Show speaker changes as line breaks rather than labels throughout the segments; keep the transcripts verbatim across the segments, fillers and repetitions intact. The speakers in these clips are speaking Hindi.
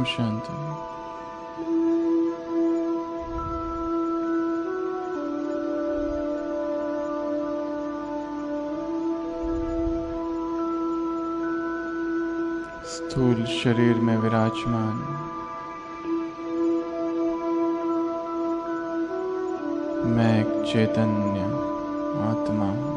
शांति। स्थूल शरीर में विराजमान मैं एक चैतन्य आत्मा हूँ।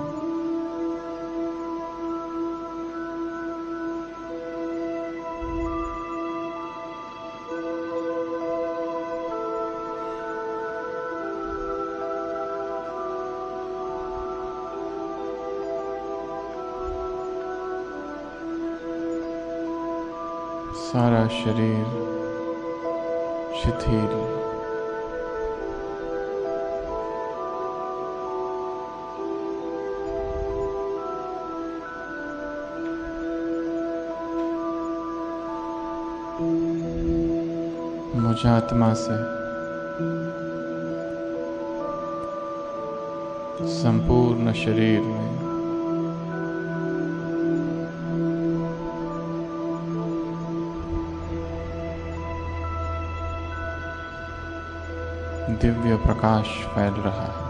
सारा शरीर शिथिल, मुझ आत्मा से संपूर्ण शरीर में दिव्य प्रकाश फैल रहा है।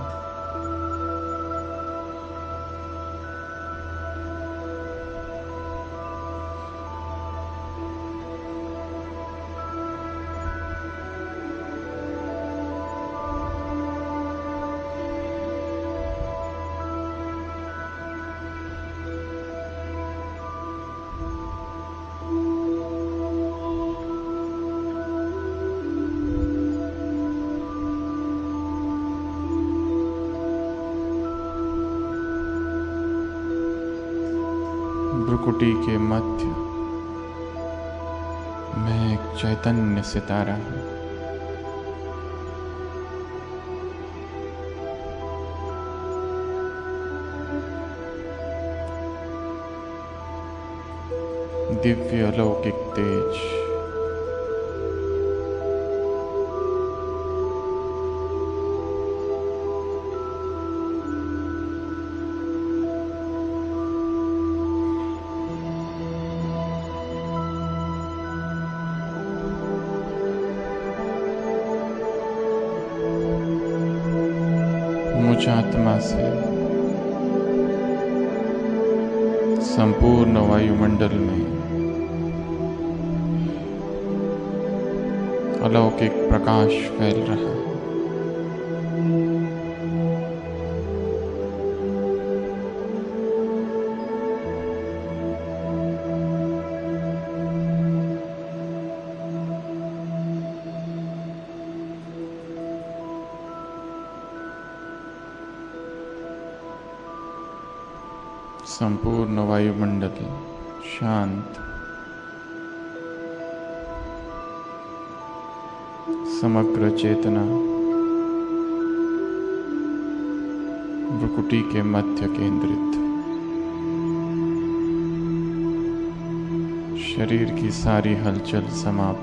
भ्रुकुटी के मध्य मैं एक चैतन्य सितारा हूँ। दिव्य अलौकिक तेज मुझ आत्मा से संपूर्ण वायुमंडल में अलौकिक प्रकाश फैल रहा है। संपूर्ण वायुमंडल शांत, समग्र चेतना भ्रुकुटी के मध्य केंद्रित, शरीर की सारी हलचल समाप्त।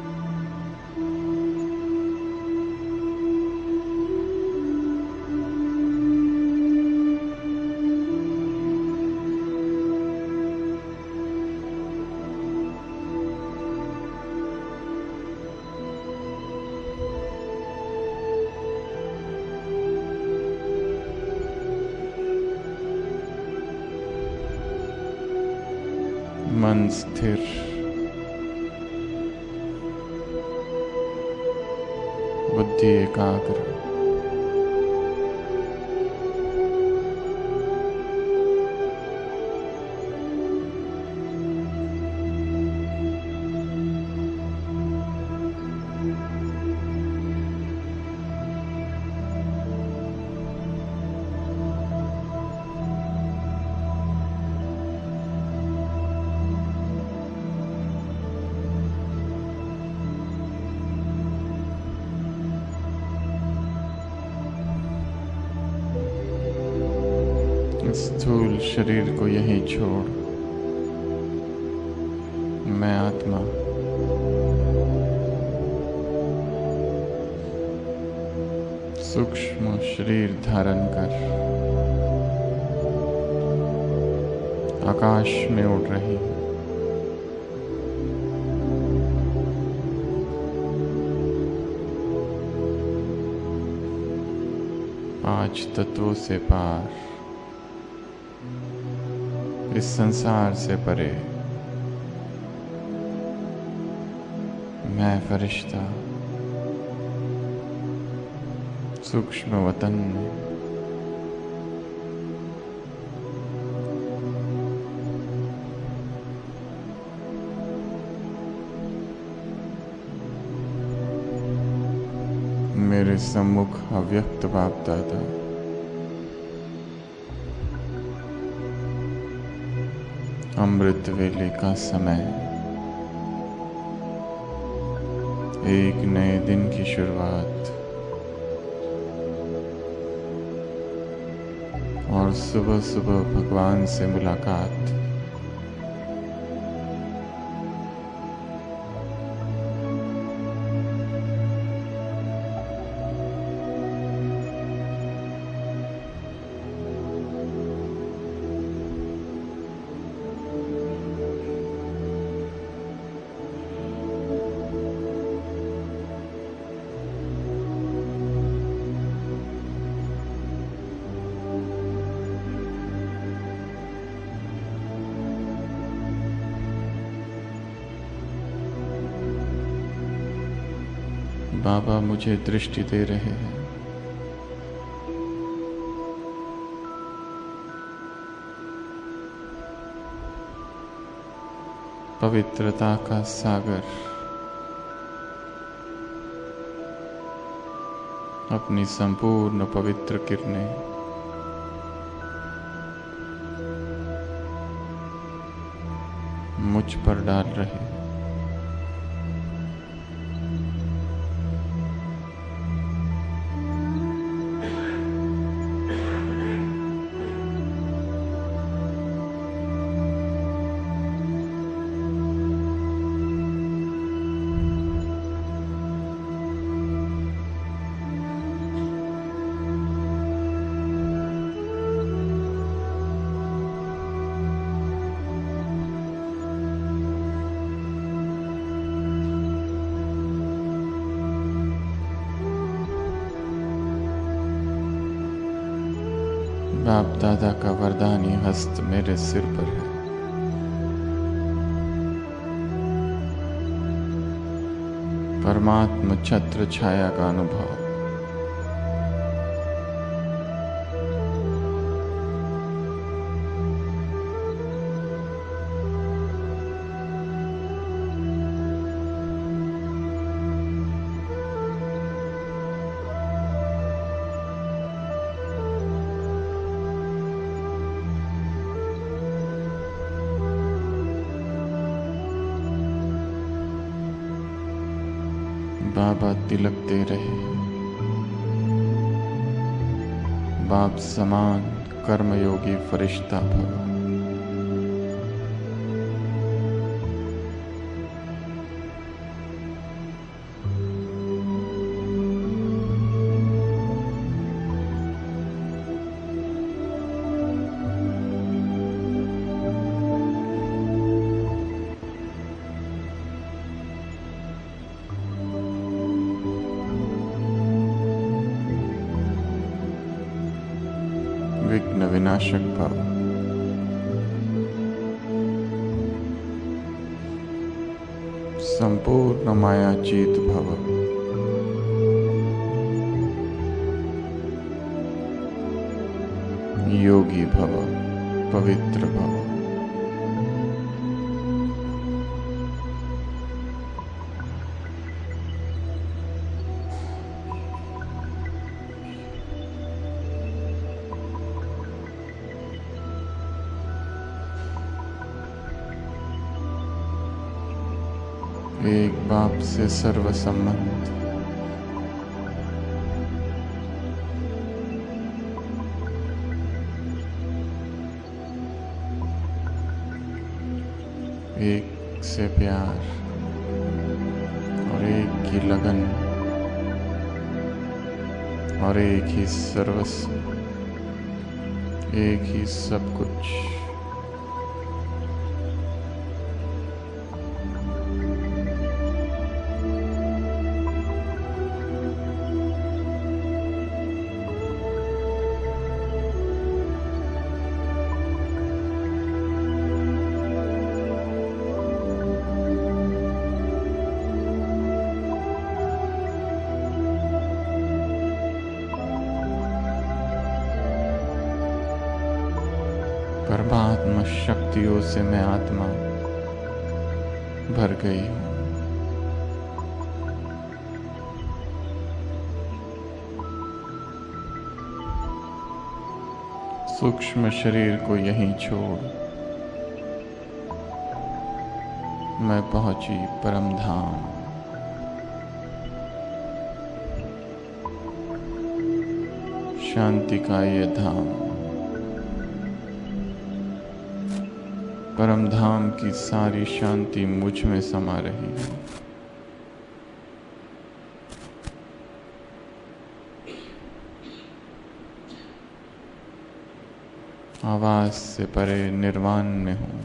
मन स्थिर, बुद्धि एकाग्र, स्थूल शरीर को यहीं छोड़ मैं आत्मा सूक्ष्म शरीर धारण कर आकाश में उड़ रही हूँ। पांच तत्वों से पार, इस संसार से परे, मैं फरिश्ता सूक्ष्म वतन में, मेरे सम्मुख अव्यक्त बाप दादा अमृत वेले का समय, एक नए दिन की शुरुआत और सुबह सुबह भगवान से मुलाकात। बाबा मुझे दृष्टि दे रहे हैं। पवित्रता का सागर अपनी संपूर्ण पवित्र किरणें मुझ पर डाल रहे हैं। बाप दादा का वरदानी हस्त मेरे सिर पर है। परमात्म छत्र छाया का अनुभव, बाबा तिलक दे रहे हैं। बाप समान कर्मयोगी फरिश्ता भव। विघ्न विनाशक भव। संपूर्ण मायातीत भव। योगी भव, पवित्र भव। एक बाप से सर्व संबंध, एक से प्यार और एक की लगन और एक ही सर्वस्व, एक ही सब कुछ। परमात्मा शक्तियों से मैं आत्मा भर गई हूँ। सूक्ष्म शरीर को यहीं छोड़ मैं पहुंची परम धाम। शांति का ये धाम, परम धाम की सारी शांति मुझ में समा रही है। आवाज से परे निर्वाण में हूँ।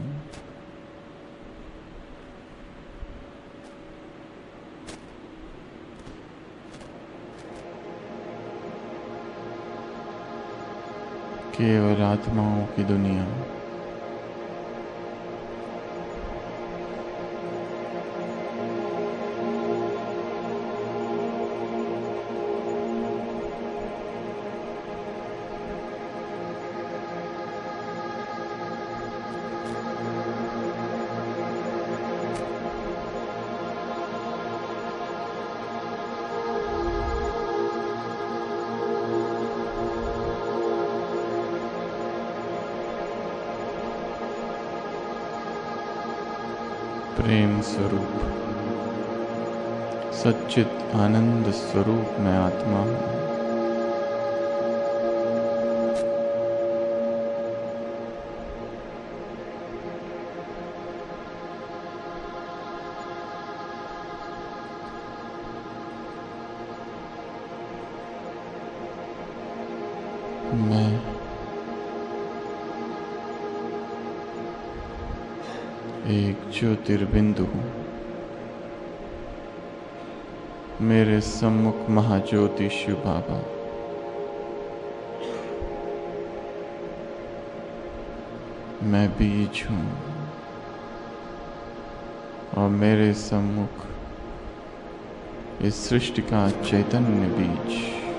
केवल आत्माओं की दुनिया। प्रेम स्वरूप, सच्चित आनंद स्वरूप मैं आत्मा हूँ। मैं एक ज्योतिर्बिंदु हूँ। मेरे सम्मुख महाज्योति शिव बाबा, मैं बीज हूँ और मेरे सम्मुख इस सृष्टि का चैतन्य बीज।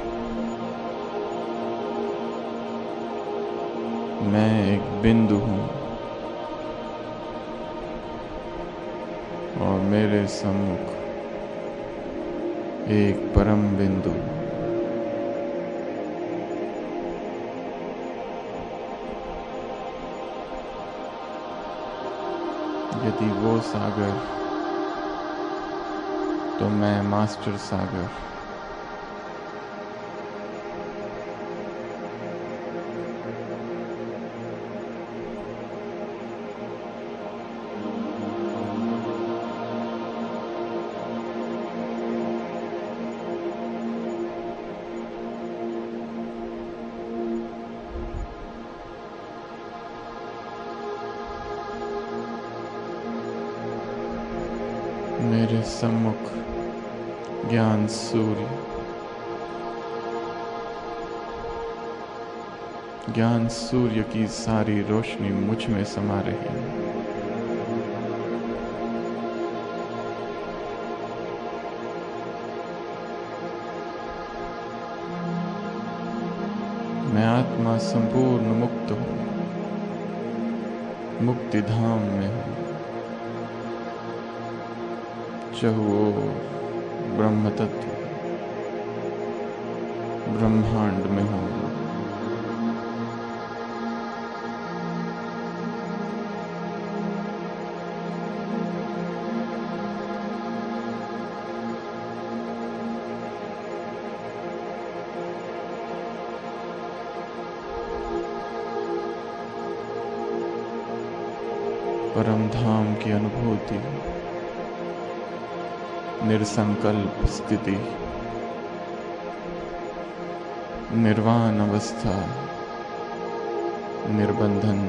मैं एक बिंदु हूँ और मेरे सम्मुख एक परम बिंदु। यदि वो सागर तो मैं मास्टर सागर। मेरे सम्मुख ज्ञान सूर्य, ज्ञान सूर्य की सारी रोशनी मुझ में समा रही है। मैं आत्मा संपूर्ण मुक्त हूँ, मुक्ति धाम में हूँ। चहुओर ब्रह्म तत्व ब्रह्मांड में हूँ। परम धाम की अनुभूति, निरसंकल्प स्थिति, निर्वाण अवस्था, निर्बंधन,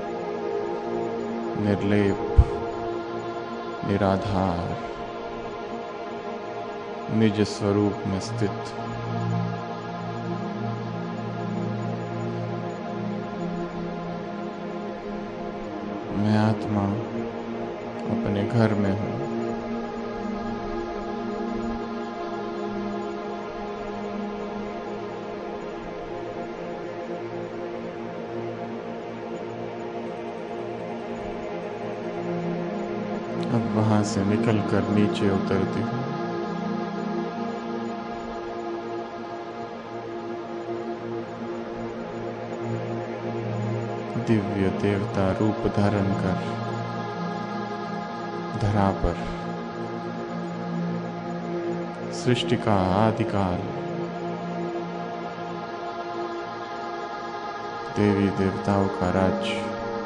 निर्लेप, निराधार, निज स्वरूप में स्थित। मैं आत्मा अपने घर में हूँ। अब वहां से निकलकर नीचे उतरती हूँ। दिव्य देवता रूप धारण कर धरा पर सृष्टि का आदिकाल देवी देवताओं का राज्य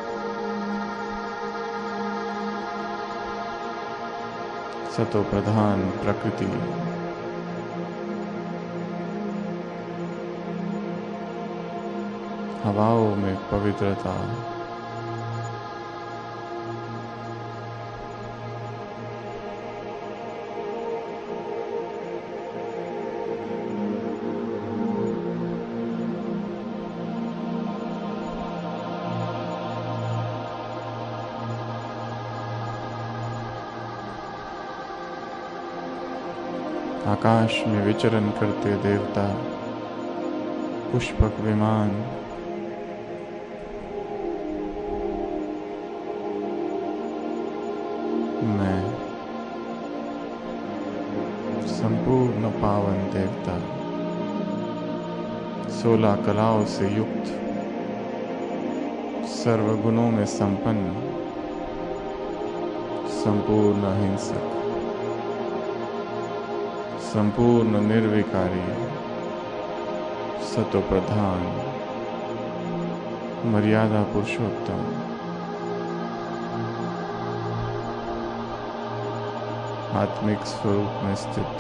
सतो प्रधान प्रकृति हवाओं में पवित्रता आकाश में विचरण करते देवता पुष्पक विमान मैं संपूर्ण पावन देवता सोलह कलाओं से युक्त सर्वगुणों में संपन्न संपूर्ण अहिंसक संपूर्ण निर्विकारी सतोप्रधान मर्यादा पुरुषोत्तम आत्मिक स्वरूप में स्थित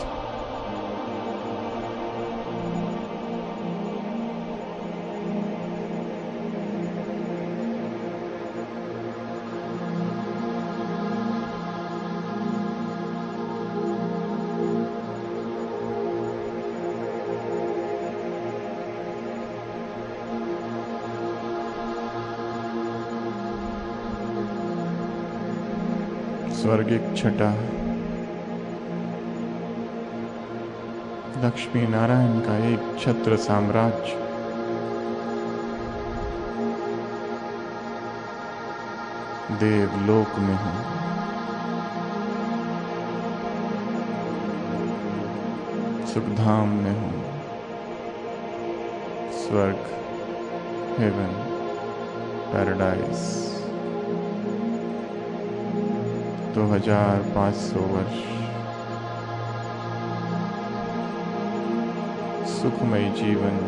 स्वर्गिक छटा लक्ष्मी नारायण का एक छत्र साम्राज्य देवलोक में हूँ। सुखधाम में हूँ। स्वर्ग हेवन पैराडाइज दो हजार पाँच सौ वर्ष सुखमय जीवन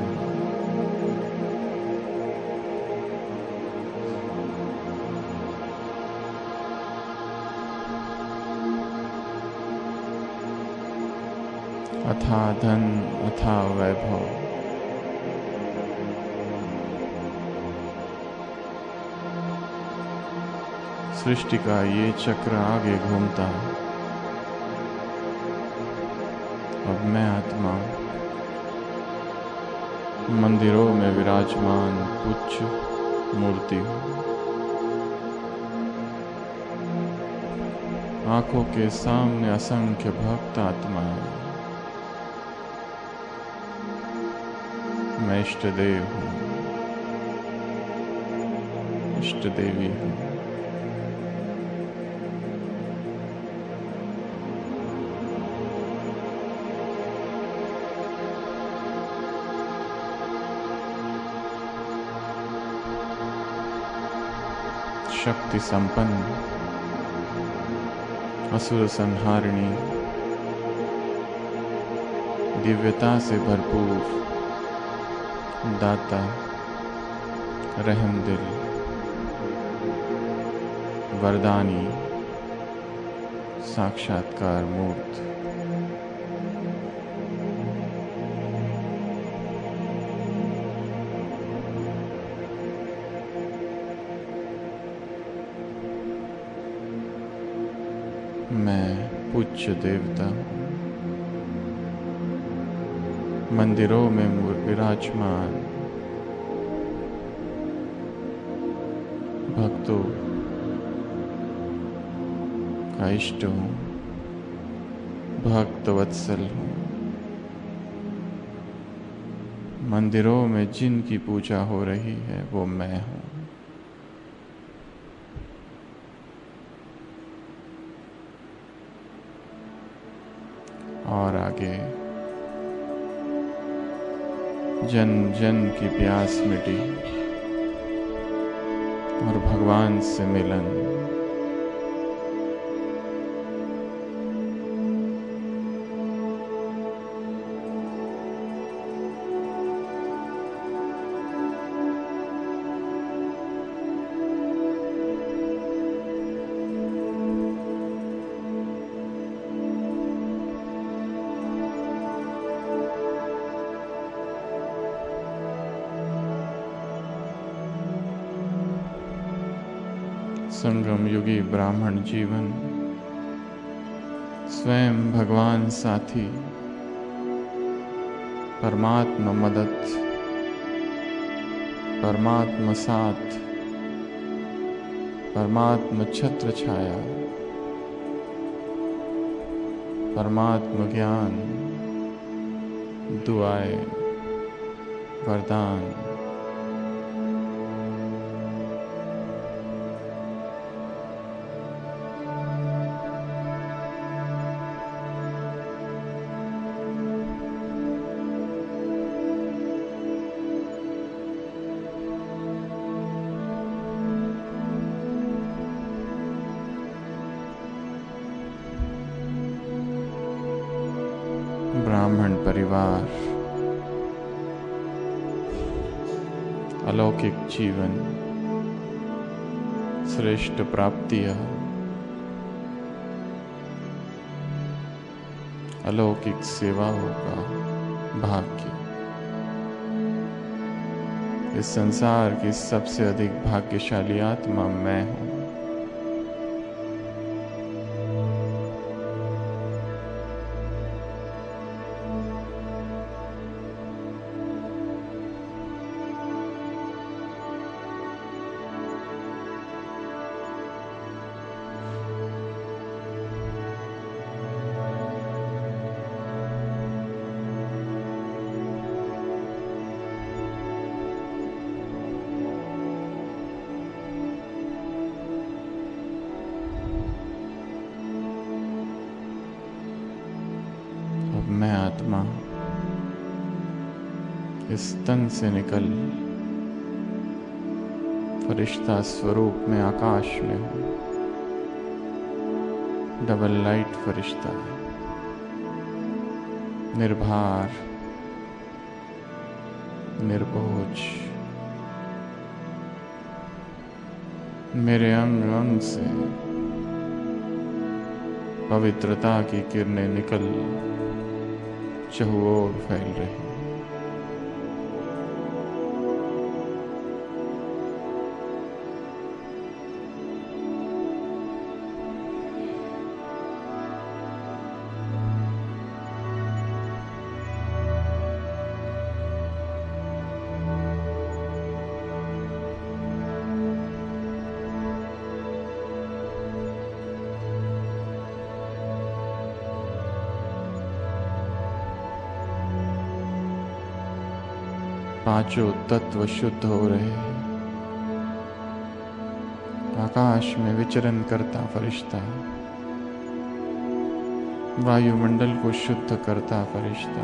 अथा धन अथा वैभव सृष्टि का ये चक्र आगे घूमता है। अब मैं आत्मा मंदिरों में विराजमान उच्च मूर्ति हूँ। आंखों के सामने असंख्य भक्त आत्माएं। मैं इष्ट देव हूँ, इष्ट देवी हूँ। शक्ति संपन्न असुर संहारिणी दिव्यता से भरपूर दाता रहम दिल वरदानी साक्षात्कार मूर्त मैं पूज्य देवता मंदिरों में विराजमान भक्तों का इष्ट हूँ, भक्त वत्सल हूँ। मंदिरों में जिनकी पूजा हो रही है वो मैं हूँ। और आगे जन जन की प्यास मिटी और भगवान से मिलन। संगम युगी ब्राह्मण जीवन, स्वयं भगवान साथी, परमात्मा मदद, परमात्मा साथ, परमात्मा छत्र छाया, परमात्मा ज्ञान, दुआएं, वरदान। ब्राह्मण परिवार, अलौकिक जीवन, श्रेष्ठ प्राप्तियां, अलौकिक सेवाओं का भाग्य। इस संसार की सबसे अधिक भाग्यशाली आत्मा मैं हूं। मैं आत्मा इस तन से निकल फरिश्ता स्वरूप में आकाश में हूँ। डबल लाइट फरिश्ता, निर्भार, निर्बोझ। मेरे अंग अंग से पवित्रता की किरणें निकल चहुओर फैल रही। पांचों तत्व शुद्ध हो रहे हैं। आकाश में विचरण करता फरिश्ता, वायुमंडल को शुद्ध करता फरिश्ता,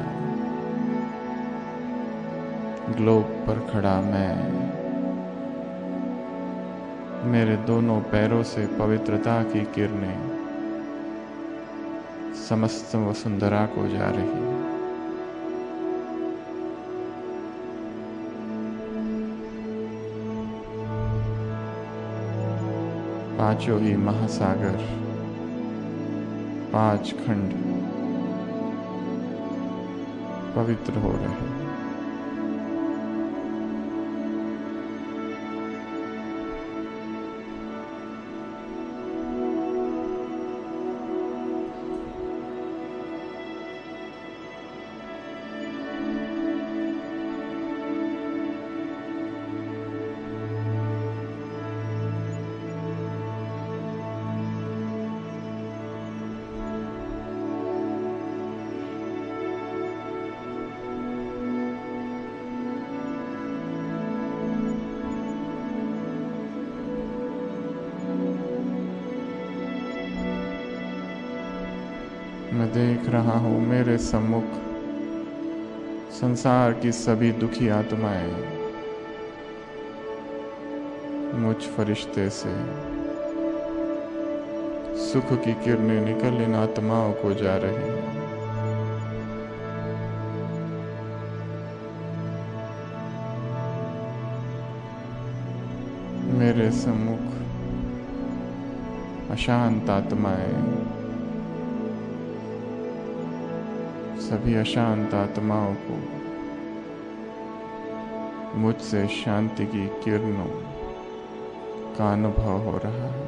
ग्लोब पर खड़ा मैं, मेरे दोनों पैरों से पवित्रता की किरणें समस्त वसुंधरा को जा रही। पांचों ही महासागर, पांच खंड पवित्र हो रहे हैं। मैं देख रहा हूँ मेरे सम्मुख संसार की सभी दुखी आत्माएं मुझ फरिश्ते से सुख की किरणें निकल इन आत्माओं को जा रही हैं। मेरे सम्मुख अशांत आत्माएं सभी अशांत आत्माओं को मुझसे शांति की किरणों का अनुभव हो रहा है।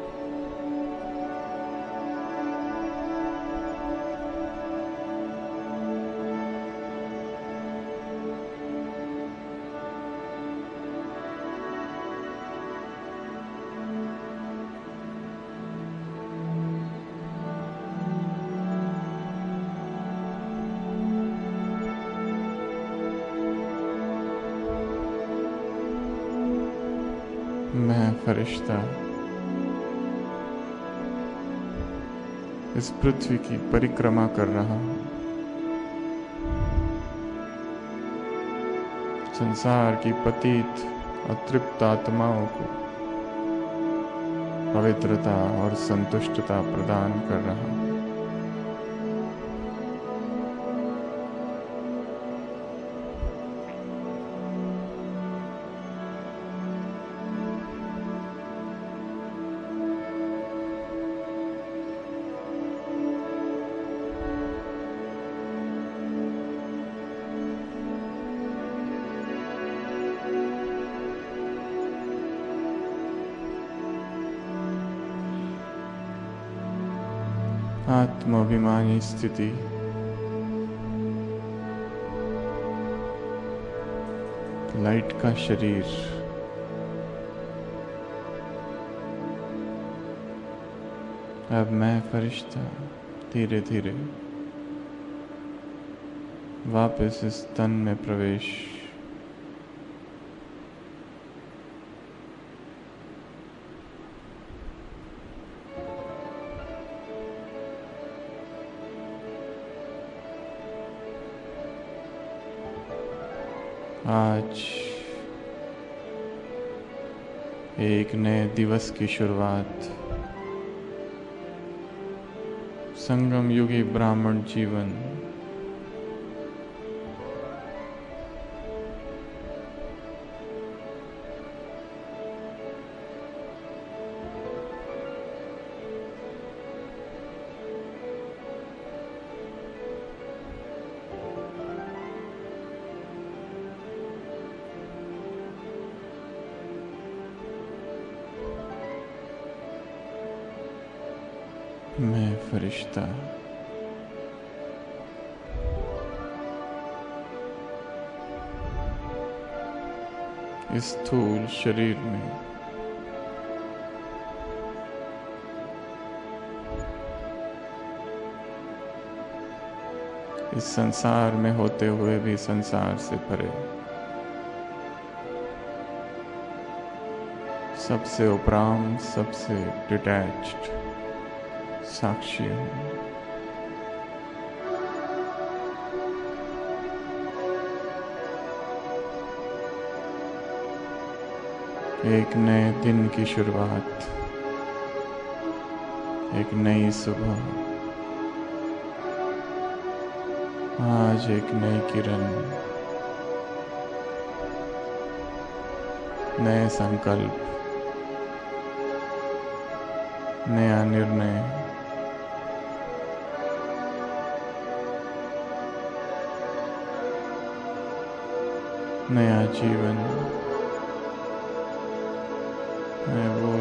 मैं फरिश्ता इस पृथ्वी की परिक्रमा कर रहा हूँ। संसार की पतित और तृप्त आत्माओं को पवित्रता और संतुष्टता प्रदान कर रहा हूँ। आत्माभिमानी स्थिति लाइट का शरीर अब मैं फरिश्ता धीरे धीरे वापस इस तन में प्रवेश आज एक नए दिवस की शुरुआत संगम युगी ब्राह्मण जीवन मैं फरिश्ता इस स्थूल शरीर में इस संसार में होते हुए भी संसार से परे सबसे उपराम सबसे डिटैच्ड साक्षी हूँ। एक नए दिन की शुरुआत, एक नई सुबह, आज एक नई किरण, नए संकल्प, नया निर्णय, नया जीवन, मैं बोल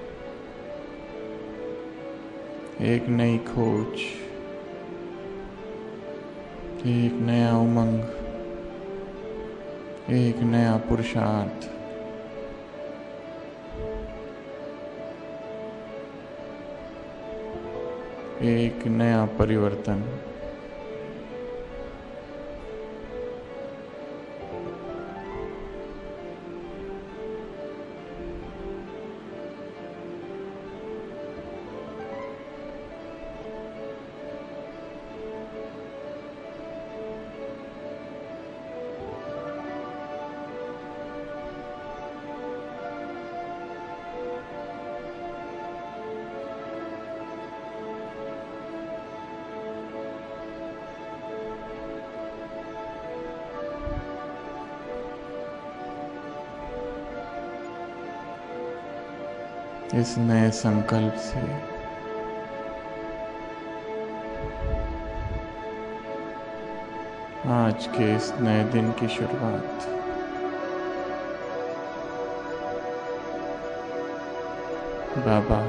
एक नई खोज, एक नया उमंग, एक नया पुरुषार्थ, एक नया परिवर्तन। इस नए संकल्प से आज के इस नए दिन की शुरुआत बाबा,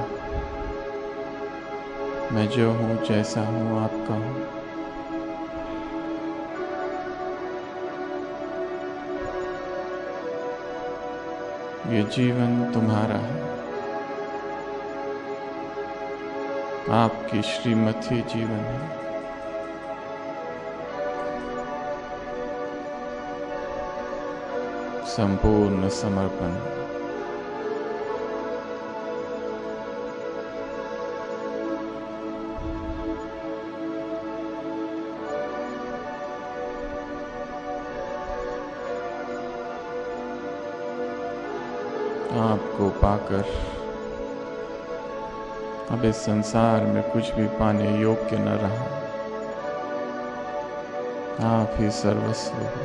मैं जो हूँ, जैसा हूँ, आपका हूँ। ये जीवन तुम्हारा है, आपकी श्रीमती जीवन है। संपूर्ण समर्पण। आपको पाकर अब इस संसार में कुछ भी पाने योग्य न रहा। आप ही सर्वस्व हो।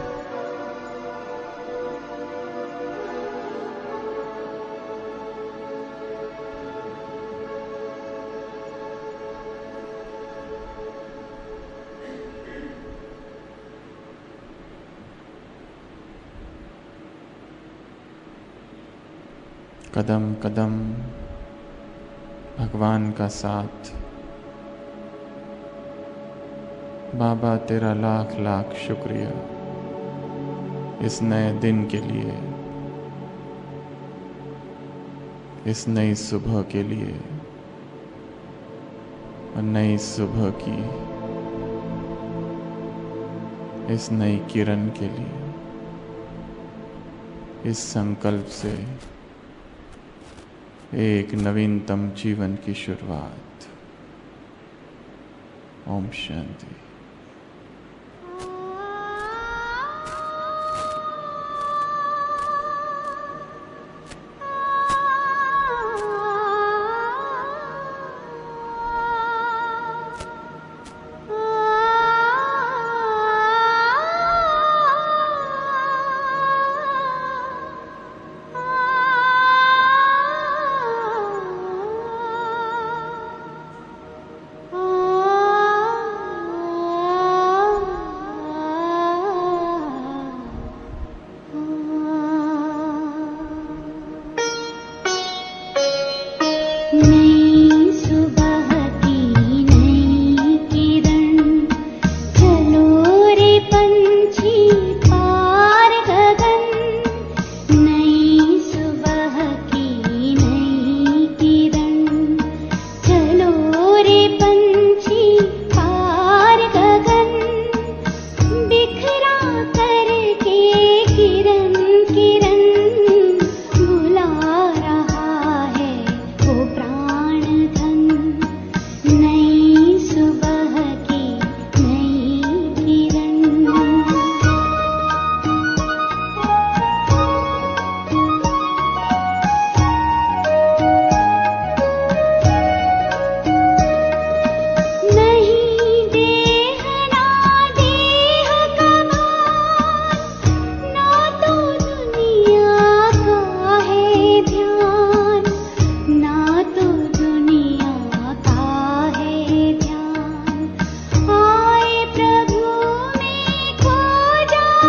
कदम कदम भगवान का साथ। बाबा तेरा लाख लाख शुक्रिया इस नए दिन के लिए, इस नई सुबह के लिए और नई सुबह की इस नई किरण के लिए, इस संकल्प से एक नवीनतम जीवन की शुरुआत। ओम शांति।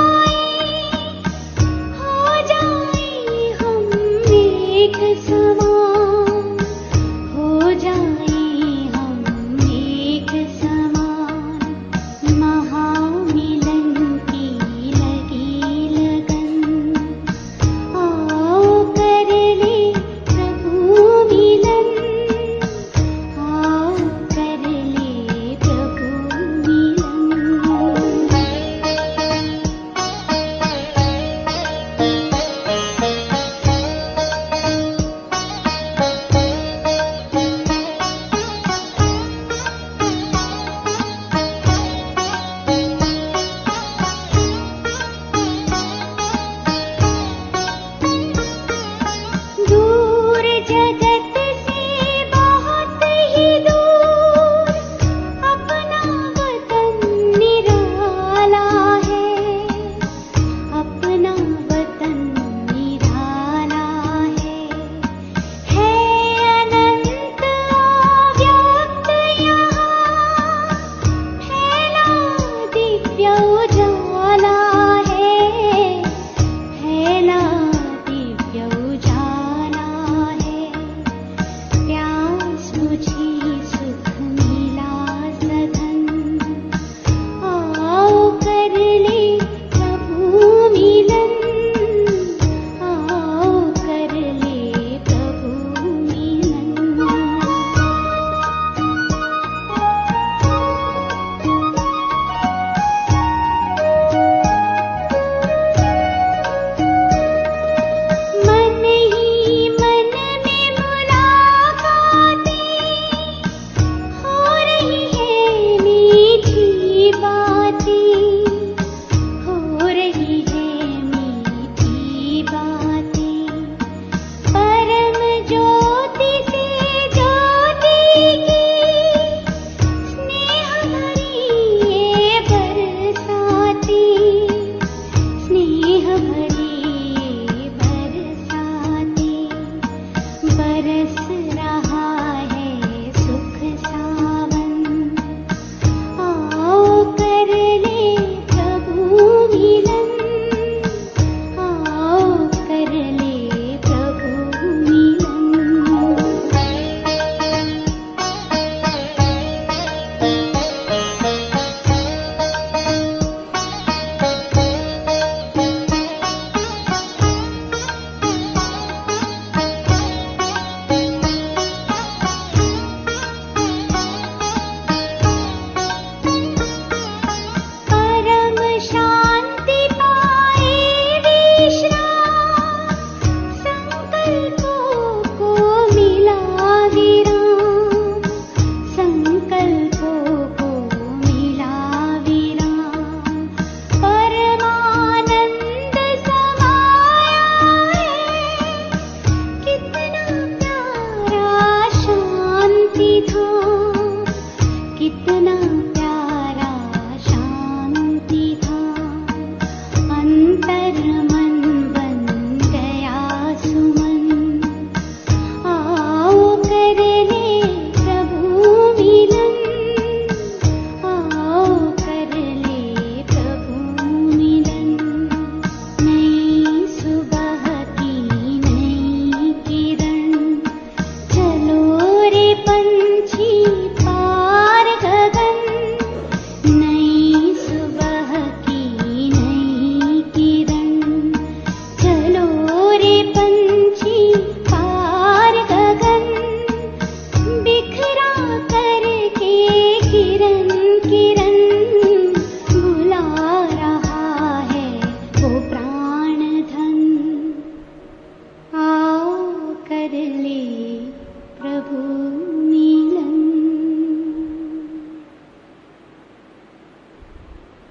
समा